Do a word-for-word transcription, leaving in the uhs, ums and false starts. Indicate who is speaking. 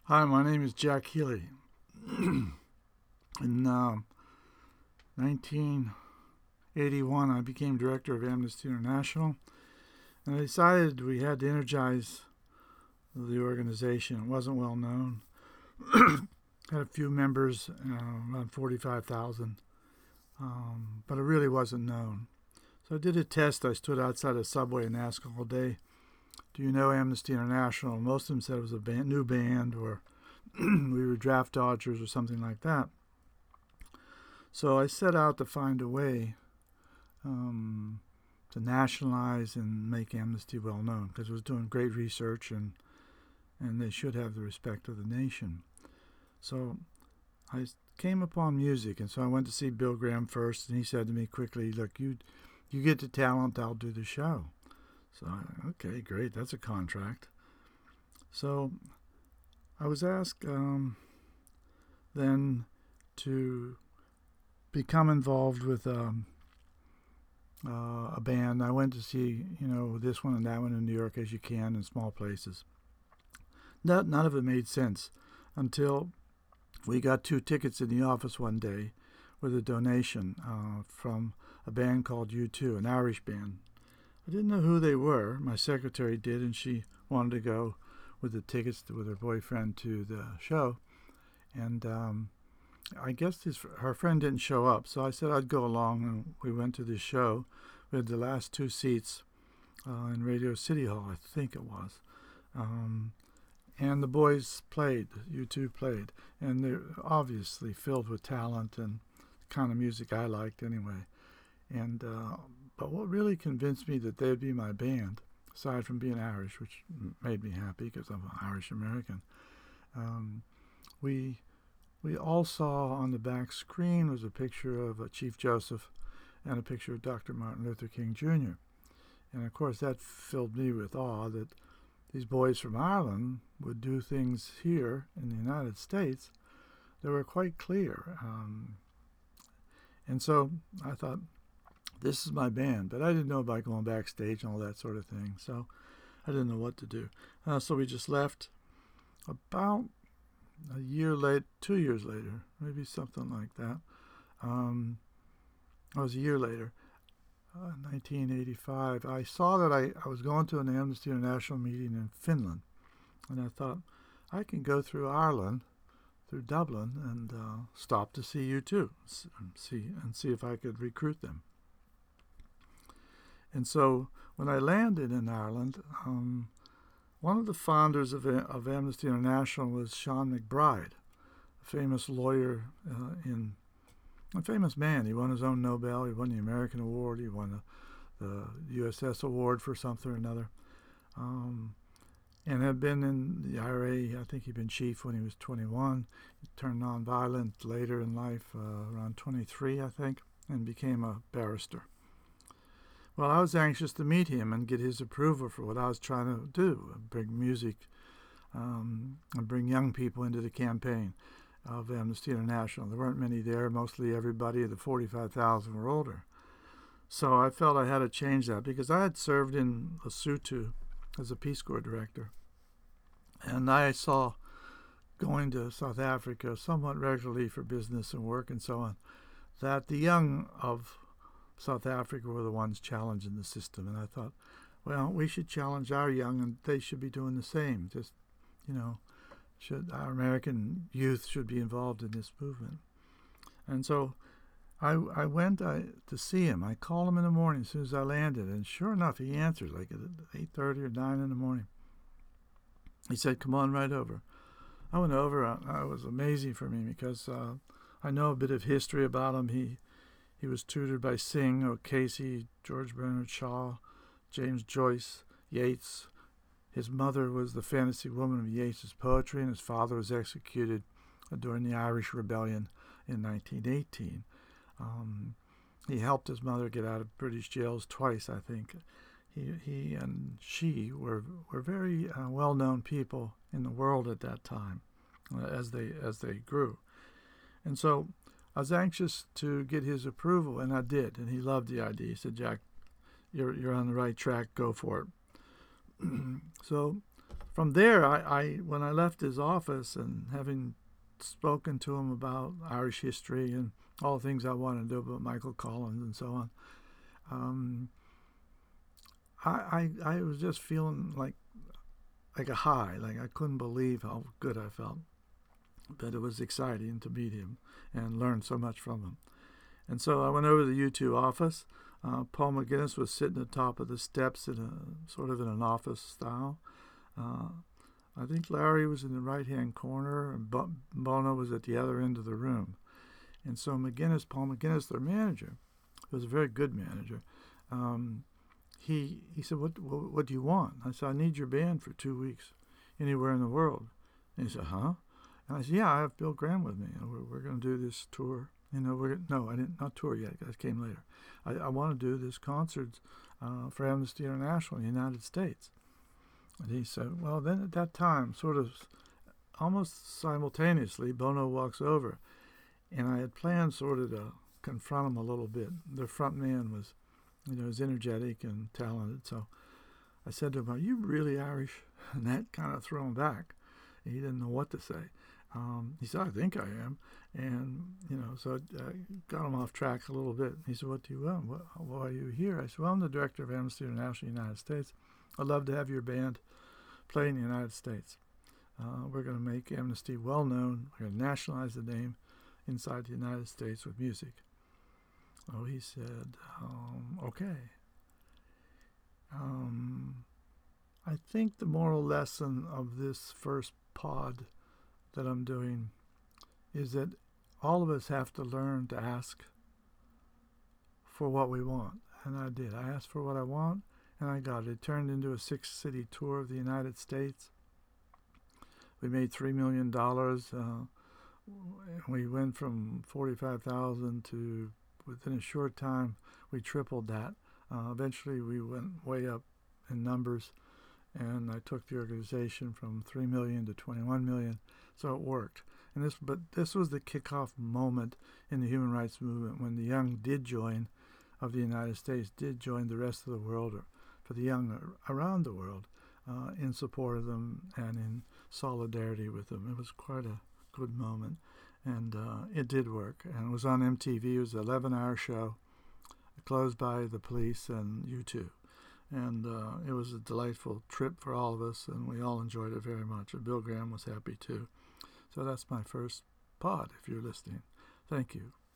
Speaker 1: Hi, my name is Jack Healy. In uh, nineteen eighty-one, I became director of Amnesty International, and I decided we had to energize the organization. It wasn't well known. Had a few members, uh, around forty-five thousand, um, but it really wasn't known. So I did a test. I stood outside a subway and asked all day, "Do you know Amnesty International?" Most of them said it was a band, new band, or we were draft dodgers or something like that. So I set out to find a way um, to nationalize and make Amnesty well known, because it was doing great research and and they should have the respect of the nation. So I came upon music, and so I went to see Bill Graham first, and he said to me quickly, "Look, you you get the talent, I'll do the show." So I, okay, great, that's a contract. So I was asked um, then to become involved with um, uh, a band. I went to see, you know, this one and that one in New York, as you can, in small places. Not, none of it made sense until we got two tickets in the office one day with a donation uh, from a band called U two, an Irish band. I didn't know who they were. My secretary did, and she wanted to go with the tickets to, with her boyfriend to the show. And um, I guess his, her friend didn't show up, so I said I'd go along, and we went to the show. We had the last two seats uh, in Radio City Hall, I think it was. Um, and the boys played, U two played, and they're obviously filled with talent and the kind of music I liked anyway. And uh, but what really convinced me that they'd be my band, aside from being Irish, which made me happy because I'm an Irish American, um, we we all saw on the back screen was a picture of uh, Chief Joseph and a picture of Doctor Martin Luther King Junior And of course that filled me with awe that these boys from Ireland would do things here in the United States that were quite clear. Um, and so I thought, this is my band, but I didn't know about going backstage and all that sort of thing, so I didn't know what to do. Uh, so we just left. About a year late, two years later, maybe something like that. Um, it was a year later, uh, nineteen eighty-five. I saw that I, I was going to an Amnesty International meeting in Finland, and I thought, I can go through Ireland, through Dublin, and uh, stop to see U two, see and see if I could recruit them. And so when I landed in Ireland, um, one of the founders of, of Amnesty International was Sean McBride, a famous lawyer uh, in a famous man. He won his own Nobel. He won the American Award. He won the, the U S S Award for something or another. Um, and had been in the I R A. I think he'd been chief when he was twenty-one. He turned nonviolent later in life, uh, around twenty-three, I think, and became a barrister. Well, I was anxious to meet him and get his approval for what I was trying to do, bring music um, and bring young people into the campaign of Amnesty International. There weren't many there. Mostly everybody, the forty-five thousand, were older. So I felt I had to change that because I had served in Lesotho as a Peace Corps director. And I saw, going to South Africa somewhat regularly for business and work and so on, that the young of South Africa were the ones challenging the system. And I thought, well, we should challenge our young, and they should be doing the same. Just, you know, should our American youth should be involved in this movement. And so I, I went I, to see him. I called him in the morning as soon as I landed, and sure enough, he answered like at eight thirty or nine in the morning. He said, "Come on right over." I went over. I, it was amazing for me because uh, I know a bit of history about him. He He was tutored by Synge, O'Casey, George Bernard Shaw, James Joyce, Yeats. His mother was the fantasy woman of Yeats's poetry, and his father was executed during the Irish Rebellion in nineteen eighteen. Um, he helped his mother get out of British jails twice, I think. He he and she were were very uh, well-known people in the world at that time, uh, as they as they grew, and so I was anxious to get his approval, and I did, and he loved the idea. He said, "Jack, you're you're on the right track. Go for it." So from there, I, I when I left his office and having spoken to him about Irish history and all the things I wanted to do about Michael Collins and so on, um, I, I I was just feeling like like a high, like I couldn't believe how good I felt. But it was exciting to meet him and learn so much from him. And so I went over to the U two office. Uh, Paul McGuinness was sitting at the top of the steps in a sort of in an office style. Uh, I think Larry was in the right-hand corner, and Bono was at the other end of the room. And so McGuinness, Paul McGuinness, their manager, who was a very good manager, um, he he said, what, what what do you want? I said, I need your band for two weeks, anywhere in the world. And he said, huh? And I said, yeah, I have Bill Graham with me. We're, we're going to do this tour. You know, we're no, I didn't not tour yet. That came later. I, I want to do this concert uh, for Amnesty International in the United States. And he said, well, then at that time, sort of almost simultaneously, Bono walks over. And I had planned sort of to confront him a little bit. The front man was, you know, was energetic and talented. So I said to him, are you really Irish? And that kind of threw him back. He didn't know what to say. Um, he said, I think I am. And, you know, so I got him off track a little bit. He said, what do you want? What, why are you here? I said, well, I'm the director of Amnesty International in the United States. I'd love to have your band play in the United States. Uh, we're going to make Amnesty well known. We're going to nationalize the name inside the United States with music. Oh, he said, um, okay. Um, I think the moral lesson of this first pod that I'm doing is that all of us have to learn to ask for what we want. And I did. I asked for what I want, and I got it. It turned into a six-city tour of the United States. We made three million dollars. Uh, we went from forty-five thousand to, within a short time, we tripled that. Uh, eventually, we went way up in numbers, and I took the organization from three million to twenty-one million, so it worked. And this, but this was the kickoff moment in the human rights movement when the young did join, of the United States, did join the rest of the world, or for the young around the world, uh, in support of them and in solidarity with them. It was quite a good moment, and uh, it did work. And it was on M T V. It was an eleven-hour show, closed by the police and U two. And uh, it was a delightful trip for all of us, and we all enjoyed it very much. And Bill Graham was happy too. So that's my first pod, if you're listening. Thank you.